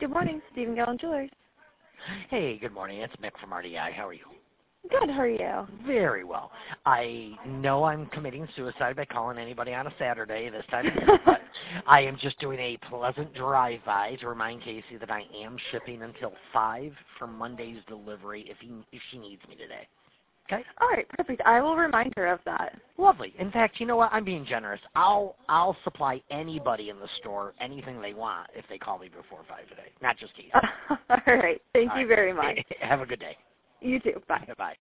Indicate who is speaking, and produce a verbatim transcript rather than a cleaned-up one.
Speaker 1: Good morning, Stephen Gallen Jewelers.
Speaker 2: Hey, good morning. It's Mick from R D I. How are you?
Speaker 1: Good, how are you?
Speaker 2: Very well. I know I'm committing suicide by calling anybody on a Saturday this time, but I am just doing a pleasant drive-by to remind Casey that I am shipping until five for Monday's delivery if, he, if she needs me today. Okay?
Speaker 1: All right, perfect. I will remind her of that.
Speaker 2: Lovely. In fact, you know what? I'm being generous. I'll I'll supply anybody in the store anything they want if they call me before five today, not just Casey.
Speaker 1: All right. Thank
Speaker 2: All
Speaker 1: you
Speaker 2: right.
Speaker 1: very much.
Speaker 2: Have a good day.
Speaker 1: You too. Bye.
Speaker 2: Bye.